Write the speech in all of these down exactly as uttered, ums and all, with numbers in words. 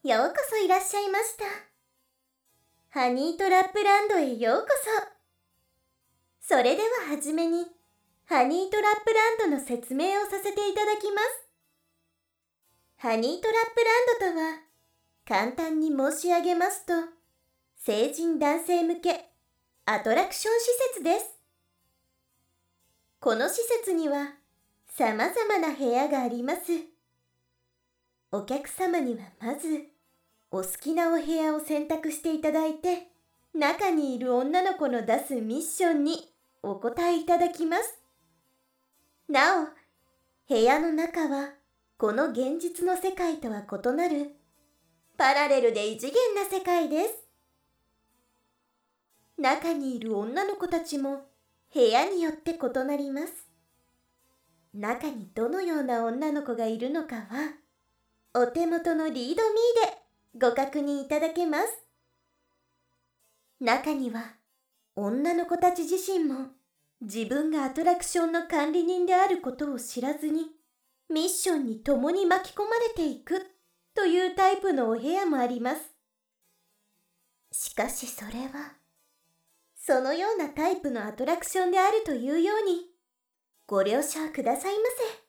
ようこそいらっしゃいました。ハニートラップランドへようこそ。それでははじめに、ハニートラップランドの説明をさせていただきます。ハニートラップランドとは、簡単に申し上げますと、成人男性向けアトラクション施設です。この施設には、さまざまな部屋があります。お客様にはまず、お好きなお部屋を選択していただいて、中にいる女の子の出すミッションにお答えいただきます。なお、部屋の中はこの現実の世界とは異なるパラレルで異次元な世界です。中にいる女の子たちも部屋によって異なります。中にどのような女の子がいるのかは、お手元のリードミーでご確認いただけます。中には、女の子たち自身も自分がアトラクションの管理人であることを知らずに、ミッションに共に巻き込まれていくというタイプのお部屋もあります。しかしそれは、そのようなタイプのアトラクションであるというように、ご了承くださいませ。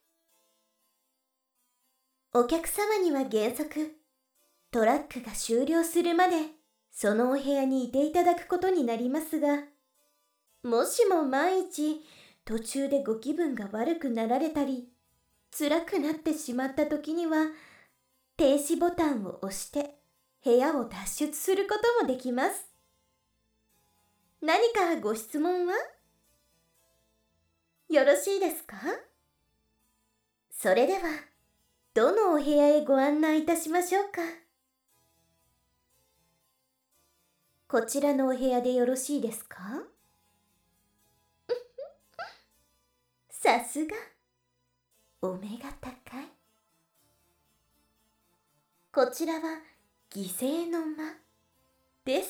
お客様には原則、トラックが終了するまでそのお部屋にいていただくことになりますが、もしも万一途中でご気分が悪くなられたり、辛くなってしまった時には、停止ボタンを押して部屋を脱出することもできます。何かご質問はよろしいですか？それでは、どのお部屋へご案内いたしましょうか。こちらのお部屋でよろしいですか？さすが、お目が高い。こちらは犠牲の間です。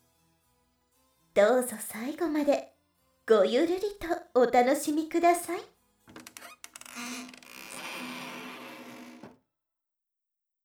どうぞ最後までごゆるりとお楽しみください。